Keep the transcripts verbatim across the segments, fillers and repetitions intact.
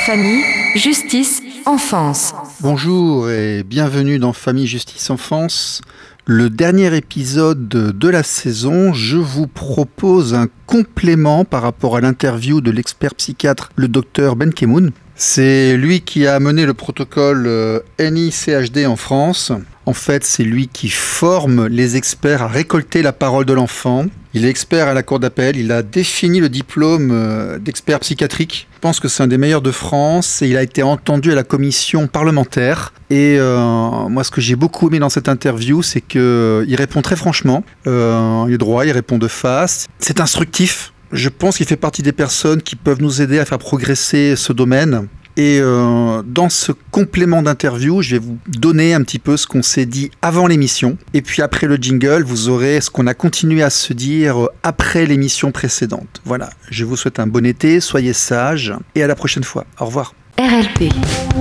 Famille, justice, enfance. Bonjour et bienvenue dans Famille, justice, enfance. Le dernier épisode de la saison, je vous propose un complément par rapport à l'interview de l'expert psychiatre, le docteur Ben Kemoun. C'est lui qui a mené le protocole N I C H D en France. En fait, c'est lui qui forme les experts à récolter la parole de l'enfant. Il est expert à la cour d'appel, il a défini le diplôme d'expert psychiatrique. Je pense que c'est un des meilleurs de France et il a été entendu à la commission parlementaire. Et euh, moi, ce que j'ai beaucoup aimé dans cette interview, c'est qu'il répond très franchement. Euh, il est droit, il répond de face. C'est instructif. Je pense qu'il fait partie des personnes qui peuvent nous aider à faire progresser ce domaine. Et euh, dans ce complément d'interview, je vais vous donner un petit peu ce qu'on s'est dit avant l'émission. Et puis après le jingle, vous aurez ce qu'on a continué à se dire après l'émission précédente. Voilà, je vous souhaite un bon été, soyez sages et à la prochaine fois. Au revoir. R L P.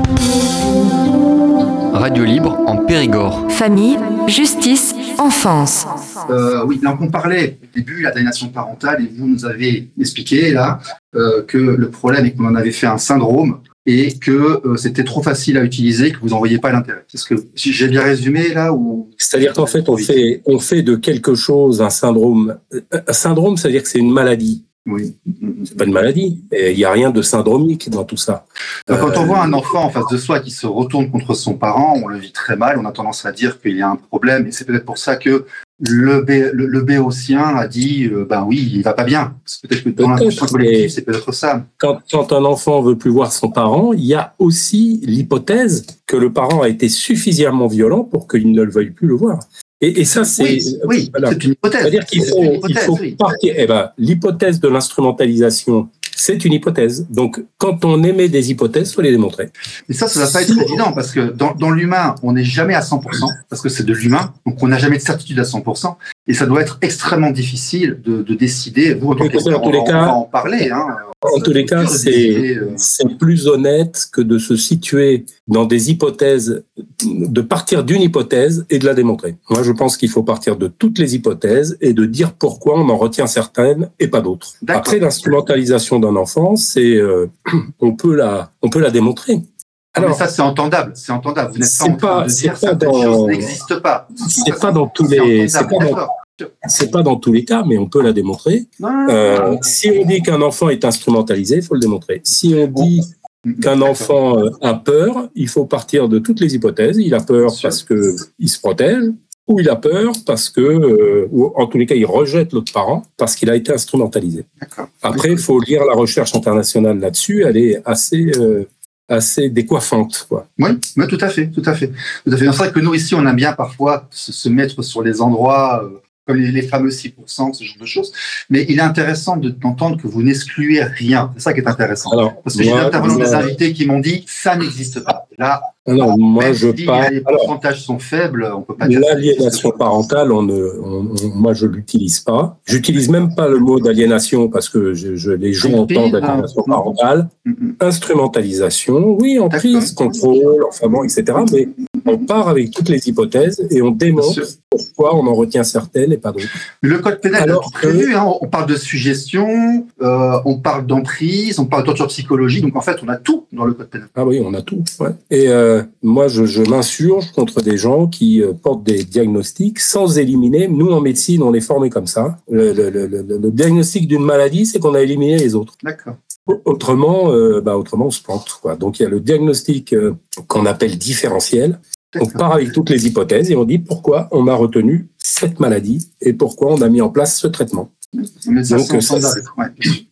Radio libre en Périgord. Famille, justice, enfance. Euh, oui, donc on parlait au début de l'aliénation parentale et vous nous avez expliqué là euh, que le problème est qu'on en avait fait un syndrome et que euh, c'était trop facile à utiliser, que vous n'en voyez pas l'intérêt. Est-ce que si j'ai bien résumé là ou... C'est-à-dire qu'en fait, on fait, on fait de quelque chose un syndrome. Un syndrome, c'est-à-dire que c'est une maladie. Oui. C'est pas une maladie. Il n'y a rien de syndromique dans tout ça. Donc, quand euh, on voit un enfant en face de soi qui se retourne contre son parent, on le vit très mal, on a tendance à dire qu'il y a un problème et c'est peut-être pour ça que le, bé, le, le béotien a dit euh, ben oui, il va pas bien. C'est peut-être que dans l'inconscient collectif, c'est peut-être ça. Quand, quand un enfant veut plus voir son parent, il y a aussi l'hypothèse que le parent a été suffisamment violent pour qu'il ne le veuille plus le voir. Et, et ça, c'est, oui, oui, voilà. c'est une hypothèse. C'est-à-dire qu'il faut, hypothèse, il faut oui. partir. Eh ben, l'hypothèse de l'instrumentalisation, c'est une hypothèse. Donc, quand on émet des hypothèses, il faut les démontrer. Et ça, ça ne va pas être évident parce que dans, dans l'humain, on n'est jamais à cent pour cent parce que c'est de l'humain, donc on n'a jamais de certitude à cent pour cent. Et ça doit être extrêmement difficile de, de décider. Vous, en tant qu'expert, on, on va en parler. Hein. En tous les cas, c'est, c'est plus honnête que de se situer dans des hypothèses, de partir d'une hypothèse et de la démontrer. Moi, je pense qu'il faut partir de toutes les hypothèses et de dire pourquoi on en retient certaines et pas d'autres. D'accord. Après, l'instrumentalisation d'un enfant, c'est, euh, on peut la, on peut la démontrer. Alors, mais ça, c'est entendable, c'est entendable. Vous n'êtes pas en train pas, de dire pas certaines dans, choses n'existent pas. C'est pas dans tous les, c'est pas dans, c'est pas dans tous les cas, mais on peut la démontrer. Non, non, non, euh, non. Si on dit qu'un enfant est instrumentalisé, il faut le démontrer. Si on dit qu'un enfant a peur, il faut partir de toutes les hypothèses. Il a peur parce que il se protège, ou il a peur parce que, euh, ou en tous les cas, il rejette l'autre parent parce qu'il a été instrumentalisé. D'accord. Après, il faut lire la recherche internationale là-dessus. Elle est assez euh, assez décoiffante, quoi. Oui, oui, tout à fait, tout à fait. Tout à fait. C'est vrai que nous, ici, on aime bien parfois se, se mettre sur les endroits, euh, comme les, les fameux six pour cent, ce genre de choses. Mais il est intéressant de, d'entendre que vous n'excluez rien. C'est ça qui est intéressant. Alors, parce que moi, j'ai intervenant des invités qui m'ont dit, ça n'existe pas. Là, alors, moi, je si parle. Les pourcentages alors, sont faibles, on peut pas dire. L'aliénation parentale, on ne, on, on, moi, je l'utilise pas. J'utilise même pas le mot d'aliénation parce que je, je, les gens entendent aliénation parentale. Mm-hmm. Instrumentalisation, oui, emprise, contrôle, enfin bon, et cetera. Mais on part avec toutes les hypothèses et on démontre pourquoi on en retient certaines et pas d'autres. Le code pénal est tout prévu. Hein. On parle de suggestion, euh, on parle d'emprise, on parle de torture psychologique. Donc en fait, on a tout dans le code pénal. Ah oui, on a tout. Ouais. Et euh, moi, je, je m'insurge contre des gens qui euh, portent des diagnostics sans éliminer. Nous, en médecine, on est formés comme ça. Le, le, le, le, le diagnostic d'une maladie, c'est qu'on a éliminé les autres. D'accord. Autrement, euh, bah autrement, on se plante, quoi. Donc il y a le diagnostic euh, qu'on appelle différentiel. On part avec toutes les hypothèses et on dit pourquoi on a retenu cette maladie et pourquoi on a mis en place ce traitement. Mais ça, donc, c'est ça, ouais.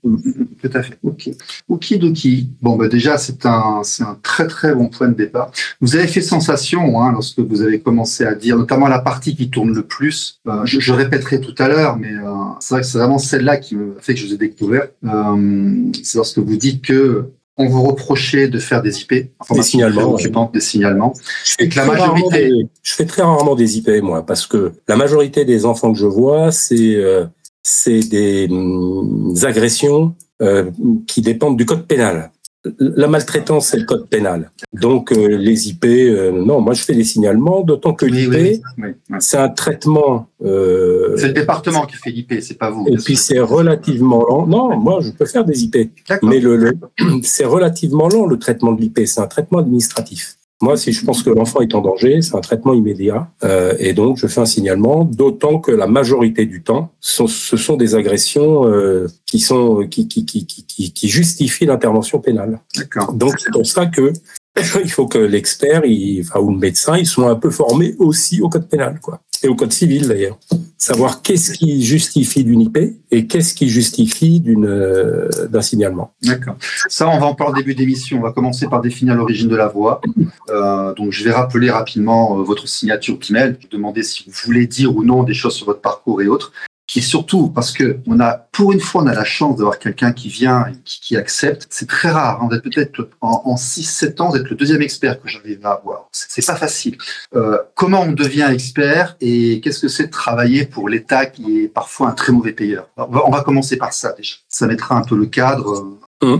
Tout à fait. Ok. Okidoki. Bon, bah déjà, c'est un, c'est un très très bon point de départ. Vous avez fait sensation, hein, lorsque vous avez commencé à dire, notamment la partie qui tourne le plus. Euh, je, je répéterai tout à l'heure, mais euh, c'est vrai que c'est vraiment celle-là qui me fait que je vous ai découvert. Euh, c'est lorsque vous dites que on vous reprochait de faire des I P, des signalements, occupantes, des signalements. Je fais, et que la majorité... des, je fais très rarement des I P, moi, parce que la majorité des enfants que je vois, c'est euh, c'est des hum, agressions euh, qui dépendent du code pénal. la maltraitance, c'est le code pénal. Donc, euh, les I P, euh, non, moi, je fais des signalements, d'autant que oui, l'I P, oui, oui, oui. c'est un traitement... Euh, c'est le département qui fait l'I P, c'est pas vous. Et puis, c'est relativement lent. Non, moi, je peux faire des I P. D'accord. Mais le, le, c'est relativement lent, le traitement de l'I P. C'est un traitement administratif. Moi, si je pense que l'enfant est en danger, c'est un traitement immédiat. Euh, et donc, je fais un signalement, d'autant que la majorité du temps, ce, ce sont des agressions euh, qui, sont, qui, qui, qui, qui, qui justifient l'intervention pénale. D'accord. Donc, c'est pour ça que il faut que l'expert il, enfin, ou le médecin, ils soient un peu formés aussi au code pénal, quoi. Et au code civil, d'ailleurs. Savoir qu'est-ce qui justifie d'une I P et qu'est-ce qui justifie d'une, euh, d'un signalement. D'accord. Ça, on va en parler au début d'émission. On va commencer par définir l'origine de la voix. Euh, donc, je vais rappeler rapidement euh, votre signature P I M E L. Je vais demander si vous voulez dire ou non des choses sur votre parcours et autres. Et surtout, parce que on a, pour une fois, on a la chance d'avoir quelqu'un qui vient et qui, qui accepte. C'est très rare. Hein. Vous êtes peut-être en, en six sept ans, vous êtes le deuxième expert que j'arrive à avoir. C'est, c'est pas facile. Euh, comment on devient expert et qu'est-ce que c'est de travailler pour l'État qui est parfois un très mauvais payeur? Alors, on, va, on va commencer par ça déjà. Ça mettra un peu le cadre. Mmh.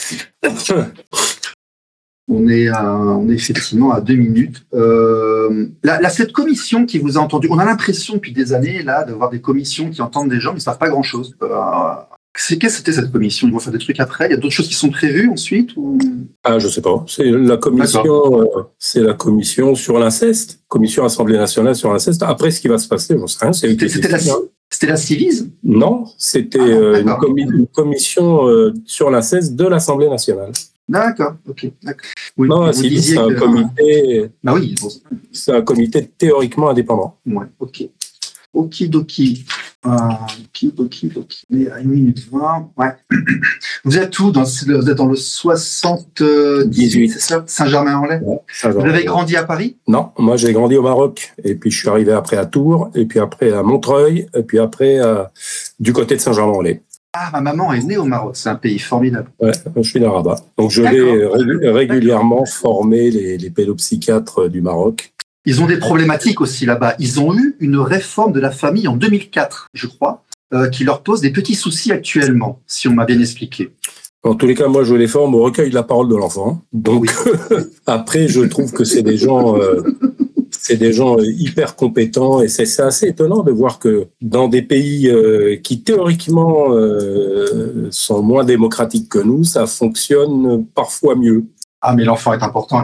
On est, à, on est effectivement à deux minutes. Euh, là, là, cette commission qui vous a entendu, on a l'impression depuis des années là d'avoir des commissions qui entendent des gens mais ne savent pas grand-chose. Euh, c'est, qu'est-ce que c'était cette commission? Ils vont faire des trucs après? Il y a d'autres choses qui sont prévues ensuite ou... Ah, je sais pas. C'est la commission, euh, c'est la commission sur l'inceste, commission Assemblée nationale sur l'inceste. Après, ce qui va se passer, j'en sais rien. C'est c'était, c'était, la, c'était la Civise? Non, c'était ah, euh, une, commi- une commission euh, sur l'inceste de l'Assemblée nationale. D'accord, ok. D'accord. Oui, non, c'est, c'est un que... comité. Ah oui, bon. C'est un comité théoriquement indépendant. Ouais, ok. Okidoki. Euh, okidoki, doki. On est à une minute vingt. Ouais. Vous êtes où dans, vous êtes dans le soixante-dix-huit, c'est ça? Saint-Germain-en-Laye? Ouais, Saint-Germain. Vous avez grandi à Paris? Non, moi j'ai grandi au Maroc. Et puis je suis arrivé après à Tours, et puis après à Montreuil, et puis après à... du côté de Saint-Germain-en-Laye. Ah, ma maman est née au Maroc, c'est un pays formidable. Ouais, je suis d'un Rabat. Donc je D'accord. vais rég- régulièrement D'accord. former les, les pédopsychiatres du Maroc. Ils ont des problématiques aussi là-bas. Ils ont eu une réforme de la famille en deux mille quatre, je crois, euh, qui leur pose des petits soucis actuellement, si on m'a bien expliqué. En tous les cas, moi je les forme au recueil de la parole de l'enfant. Donc oui. Après, je trouve que c'est des gens... Euh, C'est des gens hyper compétents et c'est, c'est assez étonnant de voir que dans des pays euh, qui théoriquement euh, sont moins démocratiques que nous, ça fonctionne parfois mieux. Ah, mais l'enfant est important.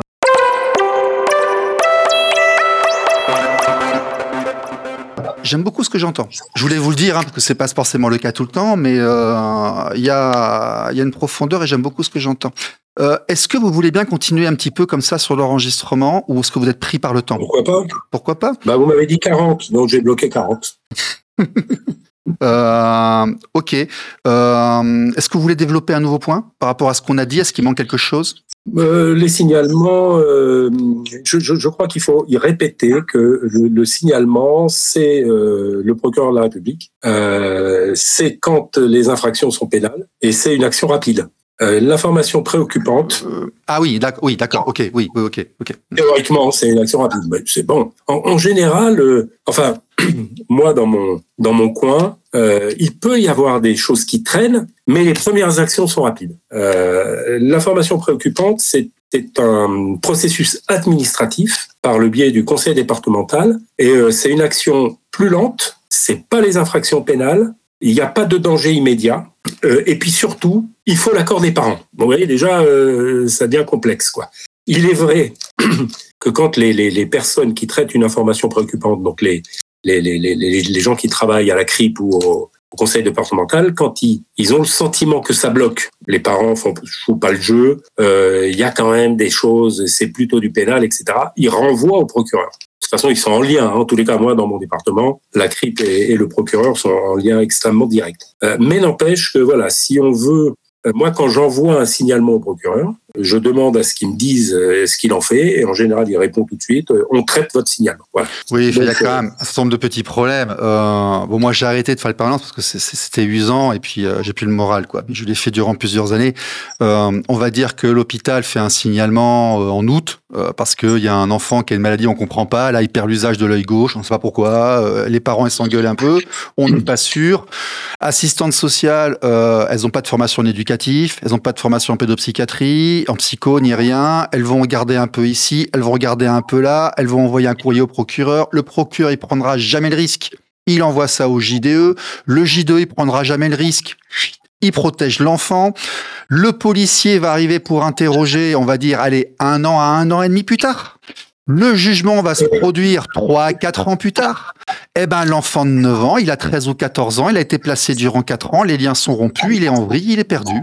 J'aime beaucoup ce que j'entends. Je voulais vous le dire, hein, parce que c'est pas forcément le cas tout le temps, mais il euh, y, a, y a une profondeur et j'aime beaucoup ce que j'entends. Euh, est-ce que vous voulez bien continuer un petit peu comme ça sur l'enregistrement ou est-ce que vous êtes pris par le temps? Pourquoi pas? Pourquoi pas? Bah, vous m'avez dit quarante, donc j'ai bloqué quarante. euh, ok. Euh, est-ce que vous voulez développer un nouveau point par rapport à ce qu'on a dit? Est-ce qu'il manque quelque chose? Euh, les signalements, euh, je, je, je crois qu'il faut y répéter que le, le signalement, c'est euh, le procureur de la République, euh, c'est quand les infractions sont pénales et c'est une action rapide. Euh, l'information préoccupante. Euh, ah oui, d'accord, oui, d'accord, ok, oui, oui, ok, ok. Théoriquement, c'est une action rapide, mais c'est bon. En, en général, euh, enfin, moi dans mon dans mon coin, euh, il peut y avoir des choses qui traînent, mais les premières actions sont rapides. Euh, l'information préoccupante, c'est C'est un processus administratif par le biais du conseil départemental et euh, c'est une action plus lente. C'est pas les infractions pénales. Il n'y a pas de danger immédiat. Euh, et puis surtout, il faut l'accord des parents. Bon, vous voyez, déjà, euh, ça devient complexe, quoi. Il est vrai que quand les, les, les personnes qui traitent une information préoccupante, donc les, les, les, les, les gens qui travaillent à la C R I P ou au, au conseil départemental, quand ils, ils ont le sentiment que ça bloque, les parents font, jouent pas le jeu, euh, il y a quand même des choses, c'est plutôt du pénal, et cetera. Ils renvoient au procureur. De toute façon, ils sont en lien. Hein. En tous les cas, moi, dans mon département, la C R I P et, et le procureur sont en lien extrêmement direct. Euh, mais n'empêche que, voilà, si on veut... Euh, moi, quand j'envoie un signalement au procureur, je demande à ce qu'il me dise euh, ce qu'il en fait, et en général, il répond tout de suite, euh, on traite votre signalement. Voilà. Oui, il y a quand même un certain nombre de petits problèmes. Euh, bon, moi, j'ai arrêté de faire les permanences parce que c'est, c'était usant, et puis euh, j'ai plus le moral, quoi. Je l'ai fait durant plusieurs années. Euh, on va dire que l'hôpital fait un signalement euh, en août, euh, parce qu'il y a un enfant qui a une maladie, on comprend pas, là, il perd l'usage de l'œil gauche, on ne sait pas pourquoi, euh, les parents, ils s'engueulent un peu, on n'est pas sûr. Assistantes sociales, euh, elles n'ont pas de formation en éducatif, elles n'ont pas de formation en pédopsychiatrie, psychiatrie, en psycho, ni rien. Elles vont regarder un peu ici, elles vont regarder un peu là, elles vont envoyer un courrier au procureur. Le procureur, il prendra jamais le risque. Il envoie ça au J D E. Le J D E, il prendra jamais le risque. Il protège l'enfant. Le policier va arriver pour interroger, on va dire, allez, un an à un an et demi plus tard. Le jugement va se produire trois à quatre ans plus tard. Eh ben, l'enfant de neuf ans, il a treize ou quatorze ans, il a été placé durant quatre ans, les liens sont rompus, il est en vrille, il est perdu.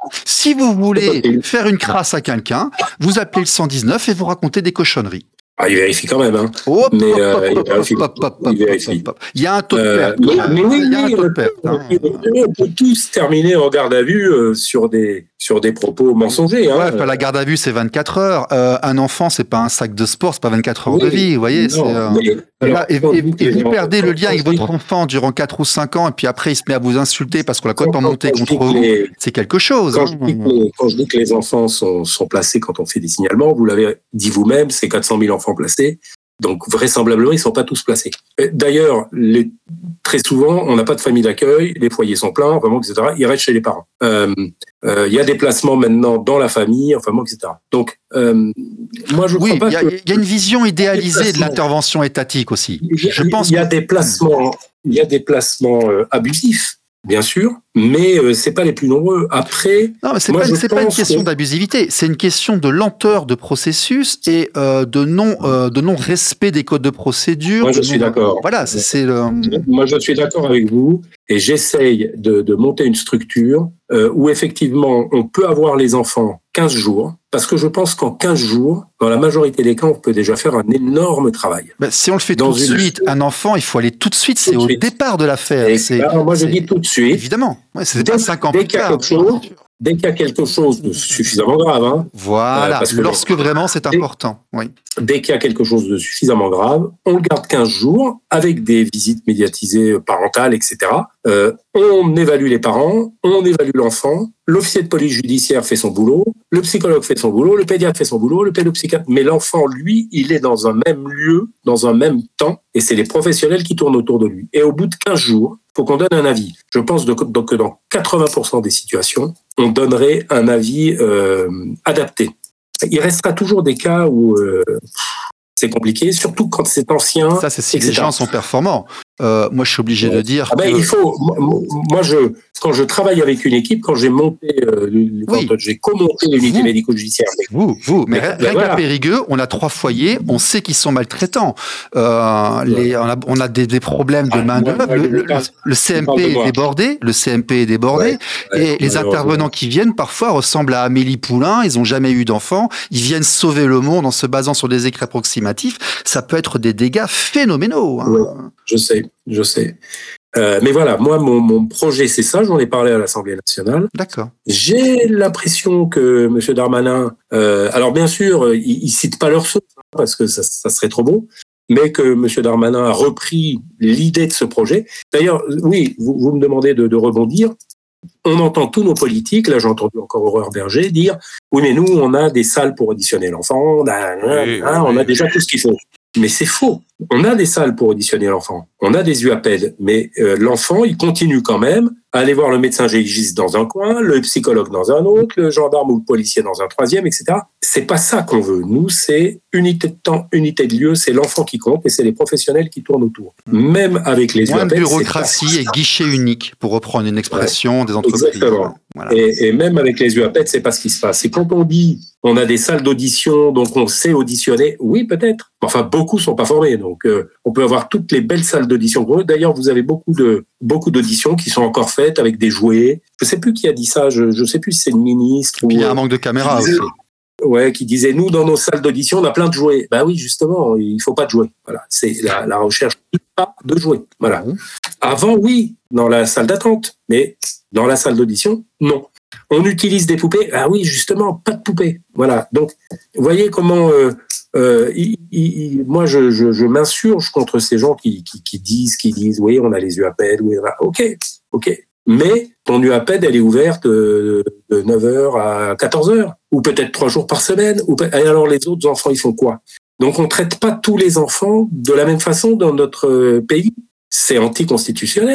Si vous voulez faire une crasse à quelqu'un, vous appelez le cent dix-neuf et vous racontez des cochonneries. Ah, il vérifie quand même, hein. Hop, mais hop, euh, hop, il hop, vérifie. hop, hop, hop, Il vérifie. hop, hop. Il y a un taux de Euh, perte. mais, mais oui, Il y a un oui, taux de on, perte. hein. on peut tous terminer en garde à vue euh, sur des sur des propos mensongers. Hein. Ouais, enfin, la garde à vue, c'est vingt-quatre heures. Euh, un enfant, c'est pas un sac de sport, c'est pas vingt-quatre heures Oui, de vie, vous voyez. non, c'est, euh, mais, et, alors, là, et- quand et- on dit et que vous les perdez le enfants- lien avec quand on votre enfant durant quatre ou cinq ans, et puis après, il se met à vous insulter parce qu'on l'a complètement Quand- monté quand je dis contre que vous. les- C'est quelque chose. Quand, hein. je dis que les, quand je dis que les enfants sont, sont placés quand on fait des signalements, vous l'avez dit vous-même, c'est quatre cent mille enfants placés. Donc, vraisemblablement, ils ne sont pas tous placés. D'ailleurs, les, très souvent, on n'a pas de famille d'accueil, les foyers sont pleins, vraiment, et cetera. Ils restent chez les parents. Euh, euh, il y a des placements maintenant dans la famille, enfin, et cetera. Donc, euh, moi, je Oui, crois pas il y, a- que... il y a une vision idéalisée de placements. l'intervention étatique aussi. Il y a, Je pense il y a que- des placements, il y a des placements euh, abusifs, bien sûr, mais euh, c'est pas les plus nombreux. Après, Non, mais c'est moi, pas, je c'est pas une pense question que- d'abusivité, c'est une question de lenteur de processus et euh, de non euh, de non respect des codes de procédure. Moi, je de suis non- d'accord. Voilà, c'est, c'est le. Moi, je suis d'accord avec vous et j'essaye de, de monter une structure euh, où effectivement on peut avoir les enfants quinze jours, parce que je pense qu'en quinze jours, dans la majorité des cas, on peut déjà faire un énorme travail. Ben, si on le fait Dans tout de une- suite, un enfant, il faut aller tout de suite. C'est de au suite. départ de l'affaire. Et C'est, alors, moi, je c'est- dis tout de suite, évidemment. Ouais, c'est Dès- pas cinq ans dès plus qu'il y a tard. quelque chose, dès qu'il y a quelque chose de suffisamment grave, hein, Voilà, Euh, parce que lorsque vraiment c'est dès- important. Oui. dès qu'il y a quelque chose de suffisamment grave, on le garde quinze jours avec des visites médiatisées parentales, et cetera. Euh, on évalue les parents, on évalue l'enfant, l'officier de police judiciaire fait son boulot, le psychologue fait son boulot, le pédiatre fait son boulot, le pédopsychiatre. Mais l'enfant, lui, il est dans un même lieu, dans un même temps, et c'est les professionnels qui tournent autour de lui. Et au bout de quinze jours, il faut qu'on donne un avis. Je pense de- donc que dans quatre-vingts pour cent des situations, on donnerait un avis euh, adapté. Il restera toujours des cas où euh, c'est compliqué, surtout quand c'est ancien. Ça, c'est si et les cetera. gens sont performants. Euh, moi, je suis obligé de dire Ah ben, que il faut. Moi, moi, je quand je travaille avec une équipe, quand j'ai monté, euh, quand Oui. j'ai co-monté l'unité Vous. médico-judiciaire. vous, vous, mais Mais, rien ben qu'à voilà. Périgueux, on a trois foyers, on sait qu'ils sont maltraitants. Euh, les, on a, on a des, des problèmes de main d'œuvre. moi, Le, je le- parle- le C M parle de P est moi. débordé. Le C M P est débordé. Ouais, et les malheureusement. intervenants qui viennent parfois ressemblent à Amélie Poulain. Ils ont jamais eu d'enfants. Ils viennent sauver le monde en se basant sur des écrits approximatifs. Ça peut être des dégâts phénoménaux. hein. Ouais. Je sais, je sais. Euh, mais voilà, moi, mon, mon projet, c'est ça. J'en ai parlé à l'Assemblée nationale. D'accord. J'ai l'impression que M. Darmanin, euh, alors bien sûr, il, il cite pas leur source hein, parce que ça, ça serait trop beau, mais que M. Darmanin a repris l'idée de ce projet. D'ailleurs, oui, vous, vous me demandez de, de rebondir. On entend tous nos politiques, là j'ai entendu encore Aurore Berger dire « Oui, mais nous, on a des salles pour auditionner l'enfant, on a, Oui, hein, on oui. a déjà tout ce qu'il faut. » Mais c'est faux. On a des salles pour auditionner l'enfant. On a des U A P E D. Mais euh, l'enfant, il continue quand même à aller voir le médecin légiste dans un coin, le psychologue dans un autre, le gendarme ou le policier dans un troisième, et cetera. C'est pas ça qu'on veut. Nous, c'est unité de temps, unité de lieu. C'est l'enfant qui compte et c'est les professionnels qui tournent autour. Même avec les Moins U A de P E D, c'est bureaucratie et guichet unique, pour reprendre une expression des entreprises. Exactement. Voilà. Et, et même avec les U A P E D, c'est pas ce qui se passe. C'est quand on dit on a des salles d'audition, donc on sait auditionner. Oui, peut-être. Enfin, beaucoup sont pas formés, donc euh, on peut avoir toutes les belles salles d'audition. D'ailleurs, vous avez beaucoup de beaucoup d'auditions qui sont encore faites avec des jouets. Je sais plus qui a dit ça. Je je sais plus si c'est le ministre ou Puis il y a un euh, manque de caméras qui aussi. disait- ouais, qui disait nous dans nos salles d'audition on a plein de jouets. Bah oui, justement, il faut pas de jouets. Voilà, c'est la, la recherche pas de jouets. Voilà. Bon. Avant, oui, dans la salle d'attente, mais dans la salle d'audition, non. On utilise des poupées. Ah oui, justement, pas de poupées. Voilà. Donc, vous voyez comment euh, euh, il, il, moi, je, je, je m'insurge contre ces gens qui, qui, qui disent, qui disent, oui, on a les U A P E D, oui, on a... ok, ok. Mais ton U A P E D, elle est ouverte de, de neuf heures à quatorze heures, ou peut-être trois jours par semaine. Ou peut... Et alors, les autres enfants, ils font quoi? Donc, on ne traite pas tous les enfants de la même façon dans notre pays. C'est anticonstitutionnel.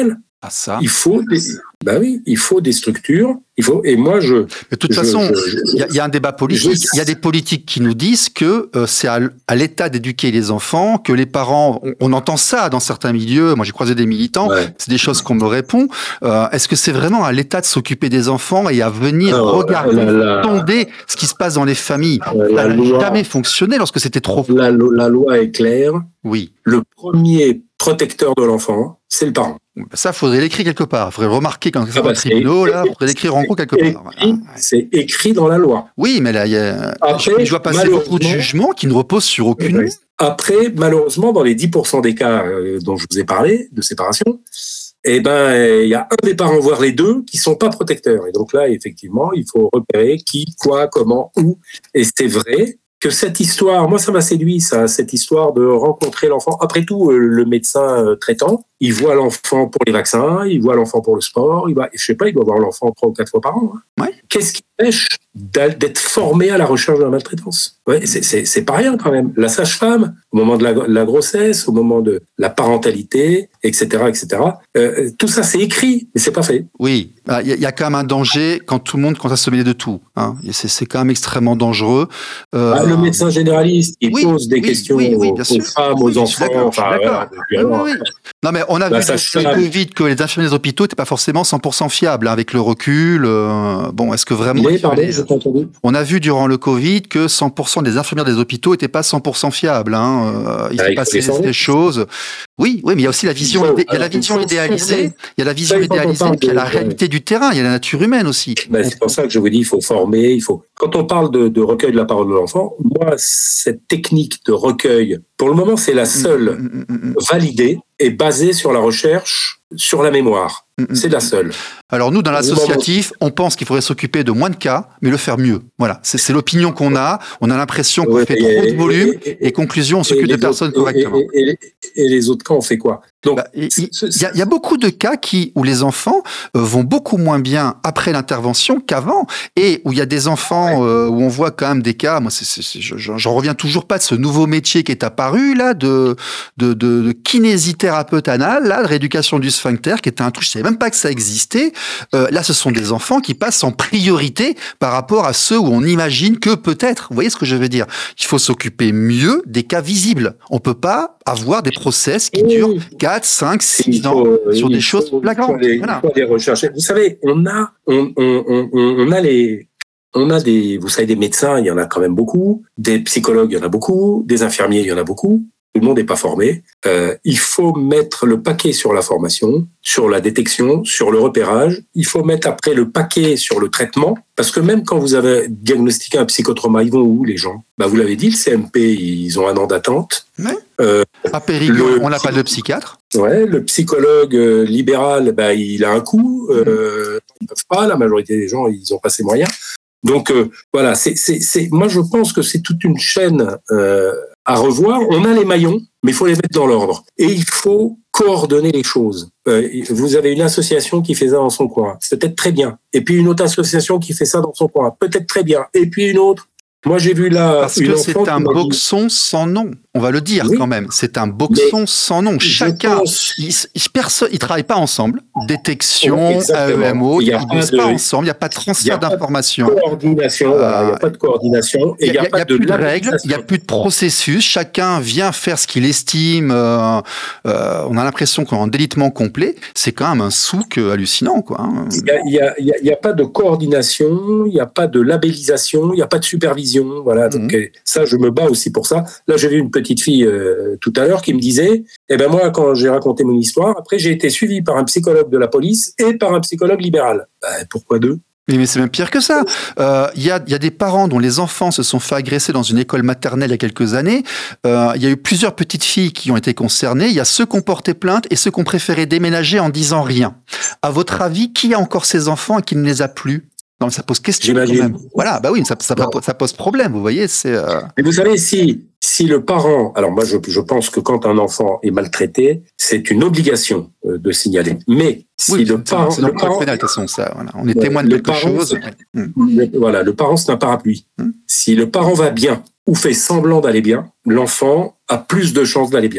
Ah ça. Il faut des, bah oui, il faut des structures. Il faut, et moi, je. Mais de toute je, façon, il je, y, y a un débat politique. Il y a des politiques qui nous disent que euh, c'est à, à l'État d'éduquer les enfants, que les parents. On, on entend ça dans certains milieux. Moi, j'ai croisé des militants. Ouais. C'est des choses qu'on me répond. Euh, est-ce que c'est vraiment à l'État de s'occuper des enfants et à venir Alors, regarder, la, la, sonder ce qui se passe dans les familles? Ça n'a jamais fonctionné lorsque c'était trop. La, la loi est claire. Oui. Le premier protecteur de l'enfant, c'est le parent. Ça, il faudrait l'écrire quelque part. Il faudrait remarquer quand c'est ah bah, un tribunal, là, il faudrait l'écrire en gros quelque écrit, part. Voilà. C'est écrit dans la loi. Oui, mais là, il y a, Après, je vois passer beaucoup de jugements qui ne reposent sur aucune. Oui. Après, malheureusement, dans les dix pour cent des cas euh, dont je vous ai parlé, de séparation, eh ben, il y a un des parents, voire les deux, qui sont pas protecteurs. Et donc là, effectivement, il faut repérer qui, quoi, comment, où. Et c'est vrai que cette histoire, moi ça m'a séduit, ça, cette histoire de rencontrer l'enfant. Après tout, le médecin traitant, il voit l'enfant pour les vaccins, il voit l'enfant pour le sport, il va, je sais pas, il doit voir l'enfant trois ou quatre fois par an. Hein. Ouais. Qu'est-ce qui empêche d'être formé à la recherche de la maltraitance? Ouais, c'est, c'est, c'est pas rien quand même. La sage-femme, au moment de la, la grossesse, au moment de la parentalité, et cetera, et cetera. Euh, tout ça c'est écrit, mais c'est pas fait. Oui, il y, y a quand même un danger quand tout le monde commence à se mêler de tout. Hein. C'est, c'est quand même extrêmement dangereux. Euh, ah, le médecin généraliste, il oui, pose des oui, questions oui, oui, aux, aux femmes, aux enfants. Enfin, voilà, oui, oui. Non, mais on a vu depuis le Covid que les infirmiers des hôpitaux n'étaient pas forcément cent pour cent fiables, hein, avec le recul. Euh, bon, est-ce que vraiment... Il est, pardon, je t'ai entendu. On a vu durant le Covid que cent pour cent des infirmières des hôpitaux n'étaient pas cent pour cent fiables. Hein. Euh, il ah, s'est passé des choses. Oui, oui, mais il y a aussi la vision, il, il y a la vision idéalisée. Il y a la vision idéalisée, puis il y a la réalité du terrain, il y a la nature humaine aussi. Ben, c'est pour ça que je vous dis, il faut former, il faut. Quand on parle de, de recueil de la parole de l'enfant, moi, cette technique de recueil, pour le moment, c'est la seule mmh, mmh, mmh. validée et basée sur la recherche, sur la mémoire. Mmh, c'est la seule. Alors nous, dans l'associatif, on pense qu'il faudrait s'occuper de moins de cas, mais le faire mieux. Voilà, c'est, c'est l'opinion qu'on a. On a l'impression qu'on ouais, fait et, trop de volume et, et, et conclusion, on s'occupe de personnes autres, correctement. Et, et, et, et les autres cas, on fait quoi? Donc, bah, il y, y, y a beaucoup de cas qui, où les enfants euh, vont beaucoup moins bien après l'intervention qu'avant, et où il y a des enfants euh, où on voit quand même des cas. Moi, c'est, c'est, c'est, je, j'en reviens toujours pas de ce nouveau métier qui est apparu là, de de, de, de kinésithérapeute anal, là, de rééducation du sphincter, qui était un truc, je savais même pas que ça existait. Euh, là, ce sont des enfants qui passent en priorité par rapport à ceux où on imagine que peut-être. Vous voyez ce que je veux dire? Il faut s'occuper mieux des cas visibles. On peut pas avoir des process qui durent quatre, cinq, six ans sur des choses flagrantes. Il faut les rechercher. Vous savez, on a, on, on, on, on a les, on a des, vous savez, des médecins, il y en a quand même beaucoup, des psychologues, il y en a beaucoup, des infirmiers, il y en a beaucoup. Tout le monde n'est pas formé. Euh, il faut mettre le paquet sur la formation, sur la détection, sur le repérage. Il faut mettre après le paquet sur le traitement, parce que même quand vous avez diagnostiqué un psychotrauma, ils vont où les gens? Bah vous l'avez dit, le C M P, ils ont un an d'attente. Ouais. Euh, à Périgueux, on n'a pas de psychiatre. Ouais, le psychologue euh, libéral, bah il a un coût. Euh, ils peuvent pas. La majorité des gens, ils ont pas ces moyens. Donc euh, voilà, c'est, c'est, c'est. Moi, je pense que c'est toute une chaîne euh, à revoir. On a les maillons, mais il faut les mettre dans l'ordre. Et il faut coordonner les choses. Euh, vous avez une association qui fait ça dans son coin, peut-être très bien. Et puis une autre association qui fait ça dans son coin, peut-être très bien. Et puis une autre. Moi, j'ai vu là. Parce que c'est un boxon sans nom. On va le dire oui. quand même. C'est un boxon mais sans nom. Chacun, pense... ils, ils, personne, ils travaillent pas ensemble. Détection, oui, A E M O, ils ne bossent pas ensemble. Il n'y a pas de transfert d'informations. Il n'y a pas de coordination. Il euh, n'y a pas de coordination. Il n'y a, a, a, a plus de règles. Il n'y a plus de processus. Chacun vient faire ce qu'il estime. Euh, euh, on a l'impression qu'on est en délitement complet. C'est quand même un souk hallucinant, quoi. Il n'y a, a, a, a pas de coordination. Il n'y a pas de labellisation. Il n'y a pas de supervision. Voilà, donc mmh. ça, je me bats aussi pour ça. Là, j'ai vu une petite fille euh, tout à l'heure qui me disait, eh ben moi, quand j'ai raconté mon histoire, après j'ai été suivi par un psychologue de la police et par un psychologue libéral. Ben, pourquoi deux? Mais, mais c'est même pire que ça. Il euh, y, a, y a des parents dont les enfants se sont fait agresser dans une école maternelle il y a quelques années. Il euh, y a eu plusieurs petites filles qui ont été concernées. Il y a ceux qui ont porté plainte et ceux qui ont préféré déménager en disant rien. À votre avis, qui a encore ces enfants et qui ne les a plus? Non, ça pose question quand même. Voilà, bah oui, ça, ça, ça pose problème, vous voyez. C'est. Euh... Mais vous savez, si si le parent, alors moi je, je pense que quand un enfant est maltraité, c'est une obligation euh, de signaler. Mais si oui, le c'est, parent, c'est le parent, pénal, de toute façon, ça, voilà. On est témoin de quelque parent, chose. Le, voilà, le parent c'est un parapluie. Hum. Si le parent va bien ou fait semblant d'aller bien, l'enfant a plus de chances d'aller bien.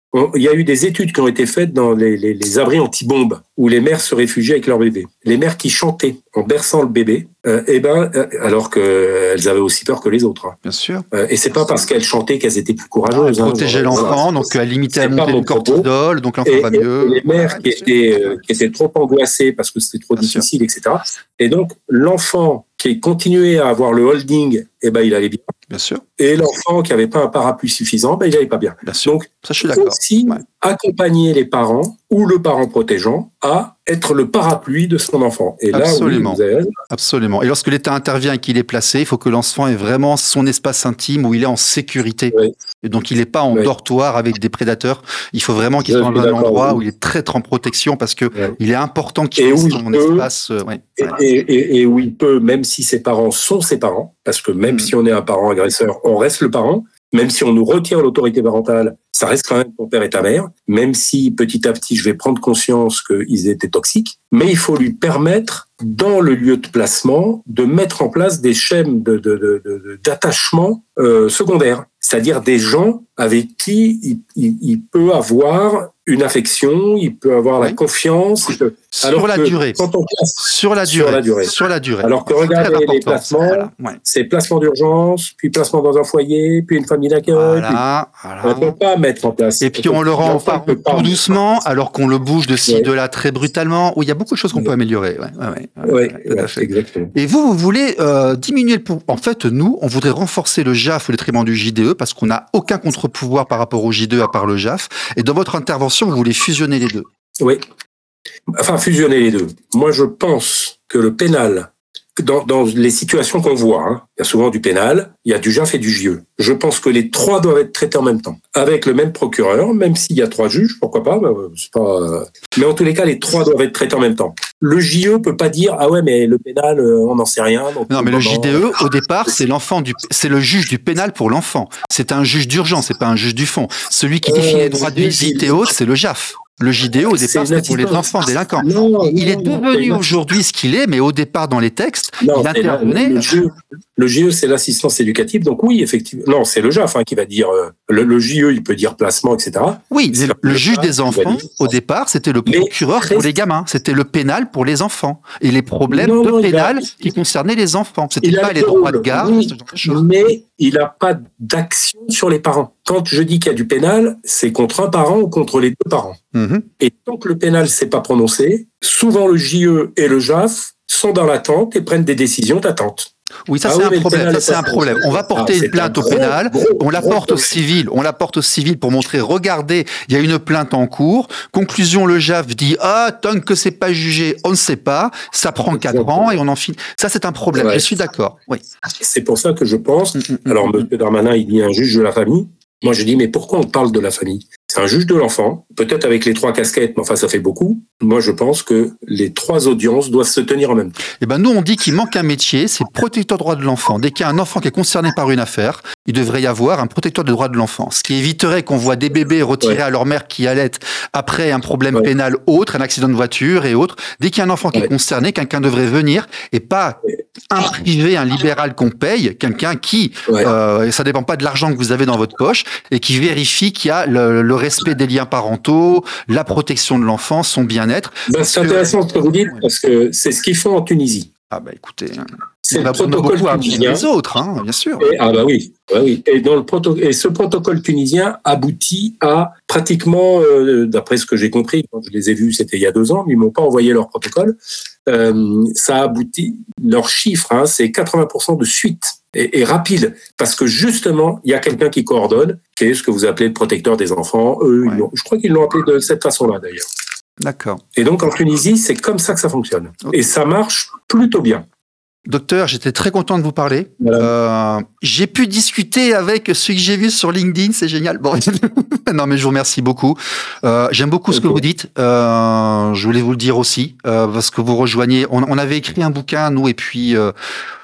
on, il y a eu des études qui ont été faites dans les, les, les abris anti-bombes où les mères se réfugiaient avec leur bébé. Les mères qui chantaient en berçant le bébé, euh, eh ben, euh, alors qu'elles avaient aussi peur que les autres. Hein. Bien sûr. Euh, et c'est pas parce qu'elles chantaient qu'elles étaient plus courageuses. Ah, elles protégeaient hein, l'enfant, donc à limiter la montée du cortisol, donc l'enfant et, va mieux. Et les mères ouais, qui, étaient, euh, qui étaient trop angoissées parce que c'était trop bien difficile, sûr. et cetera. Et donc, l'enfant qui continuait à avoir le holding, eh ben, il allait bien. Bien sûr. Et l'enfant qui n'avait pas un parapluie suffisant, ben, il n'allait pas bien. Bien sûr. Donc, ça, je suis d'accord. Aussi, ouais. accompagner les parents ou le parent protégeant à être le parapluie de son enfant. Et Absolument. Là, oui, vous avez... Absolument. Et lorsque l'État intervient et qu'il est placé, il faut que l'enfant ait vraiment son espace intime où il est en sécurité. Oui. Et donc, il n'est pas en oui. dortoir avec des prédateurs. Il faut vraiment qu'il soit dans un endroit oui. où il est très, très en protection parce que oui. il est important qu'il ait son peut, espace. Euh, ouais. et, et, et, et où il peut, même si ses parents sont ses parents, parce que même mmh. si on est un parent agresseur, on reste le parent. Même si on nous retire l'autorité parentale, ça reste quand même ton père et ta mère, même si petit à petit je vais prendre conscience qu'ils étaient toxiques, mais il faut lui permettre, dans le lieu de placement, de mettre en place des schèmes de, de, de, de, d'attachement euh, secondaires, c'est-à-dire des gens avec qui il, il, il peut avoir une affection, il peut avoir oui. la confiance. Peut... Sur la durée. Quand on place, sur la durée. Sur la durée. Sur la durée. Alors que regardez les placements, voilà. ouais. c'est placement d'urgence, puis placement dans un foyer, puis une famille d'accueil. Voilà. Puis... Voilà. On ne peut pas mettre en place. Et puis on le rend pas tout doucement, alors qu'on le bouge de ci, ouais. de là très brutalement. Où il y a beaucoup de choses qu'on ouais. peut améliorer. Ouais, ouais, ouais, ouais, ouais, ouais, ouais exactement. Et vous, vous voulez euh, diminuer le pouvoir. En fait, nous, on voudrait renforcer le J A F au détriment du J D E parce qu'on n'a aucun contre-pouvoir par rapport au J D E à part le J A F. Et dans votre intervention, vous voulez fusionner les deux. Oui. Enfin, fusionner les deux. Moi, je pense que le pénal, dans, dans les situations qu'on voit, hein, il y a souvent du pénal, il y a du J A F et du J E. Je pense que les trois doivent être traités en même temps, avec le même procureur, même s'il y a trois juges, pourquoi pas, bah, c'est pas... Mais en tous les cas, les trois doivent être traités en même temps. Le J E peut pas dire ah ouais mais le pénal on n'en sait rien. Donc non mais le J D E au départ c'est l'enfant du c'est le juge du pénal pour l'enfant. C'est un juge d'urgence, c'est pas un juge du fond. Celui qui définit euh, les droits de visite et autres, c'est le J A F. Le J D E, au départ, c'était pour les enfants délinquants. Non, il non, est devenu aujourd'hui ce qu'il est, mais au départ, dans les textes, non, il intervenait... Le, le, J E, le J E, c'est l'assistance éducative, donc oui, effectivement... Non, c'est le J A F hein, qui va dire... Euh, le, le J E, il peut dire placement, et cetera. Oui, le, le juge des enfants, au départ, c'était le procureur pour les gamins. C'était le pénal pour les enfants. Et les problèmes non, de non, pénal a... qui concernaient les enfants. C'était pas les droits de garde. Oui, mais il n'a pas d'action sur les parents. Quand je dis qu'il y a du pénal, c'est contre un parent ou contre les deux parents. Mmh. Et tant que le pénal ne s'est pas prononcé, souvent le J E et le J A F sont dans l'attente et prennent des décisions d'attente. Oui, ça ah c'est oui, un problème. Ça c'est un problème. On va porter ah, une plainte au pénal. Gros, on la porte au civil. On la porte au civil pour montrer. Regardez, il y a une plainte en cours. Conclusion, le J A F dit ah tant que c'est pas jugé, on ne sait pas. Ça prend quatre ans et on en finit. Ça c'est un problème. Ouais. Je suis d'accord. Oui. C'est pour ça que je pense. Mmh, mmh, alors, Monsieur Darmanin, il dit un juge de la famille. Moi, je dis, mais pourquoi on parle de la famille ? C'est un juge de l'enfant, peut-être avec les trois casquettes, mais enfin, ça fait beaucoup. Moi, je pense que les trois audiences doivent se tenir en même temps. Eh ben, nous, on dit qu'il manque un métier, c'est protecteur des droits de l'enfant. Dès qu'il y a un enfant qui est concerné par une affaire, il devrait y avoir un protecteur des droits de l'enfant. Ce qui éviterait qu'on voit des bébés retirés ouais. à leur mère qui allaitent après un problème ouais. pénal autre, un accident de voiture et autres. Dès qu'il y a un enfant qui ouais. est concerné, quelqu'un devrait venir et pas un privé, un libéral qu'on paye, quelqu'un qui, ouais. euh, ça dépend pas de l'argent que vous avez dans votre poche, et qui vérifie qu'il y a le, le respect des liens parentaux, la protection de l'enfant, son bien-être. Ben, c'est intéressant ce que vous dites, ouais. parce que c'est ce qu'ils font en Tunisie. Ah bah écoutez, c'est le protocole tunisien. Les autres, hein, bien sûr. Et, ah bah oui, bah oui. Et, dans le proto- et ce protocole tunisien aboutit à pratiquement, euh, d'après ce que j'ai compris, quand je les ai vus, c'était il y a deux ans, ils m'ont pas envoyé leur protocole, euh, ça aboutit, leur chiffre, hein, c'est quatre-vingts pour cent de suite. Et, et rapide, parce que justement, il y a quelqu'un qui coordonne, qui est ce que vous appelez le protecteur des enfants. Eux, ouais. ils l'ont, je crois qu'ils l'ont appelé de cette façon-là, d'ailleurs. D'accord. Et donc, en Tunisie, c'est comme ça que ça fonctionne. Okay. Et ça marche plutôt bien. Docteur, j'étais très content de vous parler. Voilà. Euh, j'ai pu discuter avec ceux que j'ai vus sur LinkedIn, c'est génial. Bon, non, mais je vous remercie beaucoup. Euh, j'aime beaucoup okay. ce que vous dites. Euh, je voulais vous le dire aussi, euh, parce que vous rejoignez. On, on avait écrit un bouquin, nous, et puis... Euh,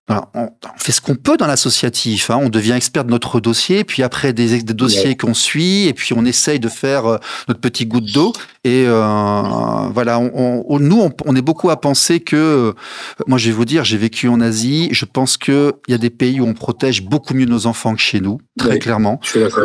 Alors, on, on fait ce qu'on peut dans l'associatif. Hein. On devient expert de notre dossier, puis après des, des dossiers ouais. qu'on suit, et puis on essaye de faire euh, notre petit goutte d'eau. Et euh, voilà, on, on, nous, on, on est beaucoup à penser que, euh, moi je vais vous dire, j'ai vécu en Asie, je pense qu'il y a des pays où on protège beaucoup mieux nos enfants que chez nous, très oui, clairement. Je suis d'accord.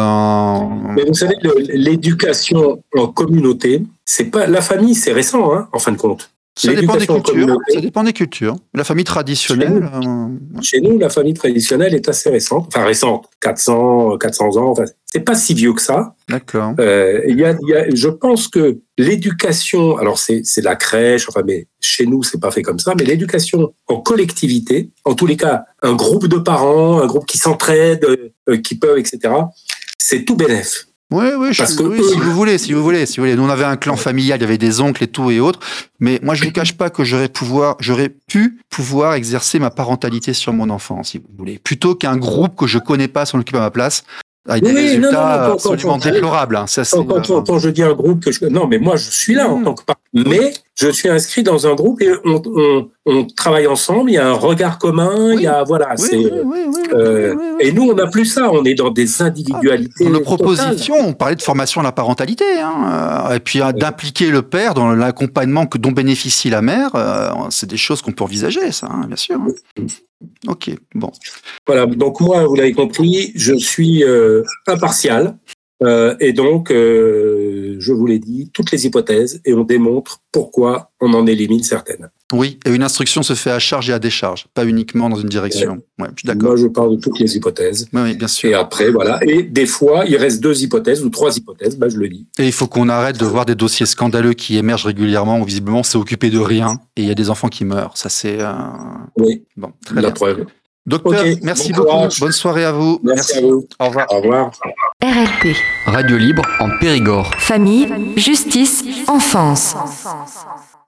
Euh, Mais vous savez, le, l'éducation en communauté, c'est pas la famille, c'est récent, hein, en fin de compte. Ça dépend des cultures. Ça dépend des cultures. La famille traditionnelle. Chez nous, euh... Chez nous, la famille traditionnelle est assez récente. Enfin, récente. quatre cents, quatre cents ans. Enfin, c'est pas si vieux que ça. D'accord. Euh, il y a, il y a, je pense que l'éducation, alors c'est, c'est la crèche, enfin, mais chez nous, c'est pas fait comme ça, mais l'éducation en collectivité, en tous les cas, un groupe de parents, un groupe qui s'entraide, euh, qui peuvent, et cetera, c'est tout bénef. Oui, oui, je, Parce que oui eux, si vous voulez, si vous voulez, si vous voulez. Nous, on avait un clan familial, il y avait des oncles et tout et autres. Mais moi, je vous cache pas que j'aurais pouvoir, j'aurais pu pouvoir exercer ma parentalité sur mon enfant, si vous voulez, plutôt qu'un groupe que je connais pas s'en occupe à ma place. Avec des oui, résultats non, non, non, absolument quand, déplorables. Hein. Ça, quand, quand, quand, quand je dis un groupe que je non, mais moi je suis là mmh. en tant que parent. Mais je suis inscrit dans un groupe et on, on, on travaille ensemble. Il y a un regard commun. Oui. Il y a voilà. Oui, c'est, oui, oui, oui, euh, oui, oui, oui. Et nous on n'a plus ça. On est dans des individualités. Dans nos propositions, on parlait de formation à la parentalité, hein, et puis oui. d'impliquer le père dans l'accompagnement que dont bénéficie la mère. Euh, c'est des choses qu'on peut envisager, ça, hein, bien sûr. Hein. Ok, bon. Voilà, donc moi, vous l'avez compris, je suis euh, impartial euh, et donc, euh, je vous l'ai dit, toutes les hypothèses et on démontre pourquoi on en élimine certaines. Oui, et une instruction se fait à charge et à décharge, pas uniquement dans une direction. Ouais, je suis d'accord. Moi, je parle de toutes les hypothèses. Oui, oui, bien sûr. Et après, voilà. Et des fois, il reste deux hypothèses ou trois hypothèses, bah, je le dis. Et il faut qu'on arrête de voir des dossiers scandaleux qui émergent régulièrement où visiblement c'est occupé de rien et il y a des enfants qui meurent. Ça, c'est... Euh... Oui, bon, très la bien. Preuve. Docteur, okay, merci bon beaucoup. Courage. Bonne soirée à vous. Merci, merci à vous. Au revoir. Au revoir. R L P. Radio libre en Périgord. Famille, justice, enfance.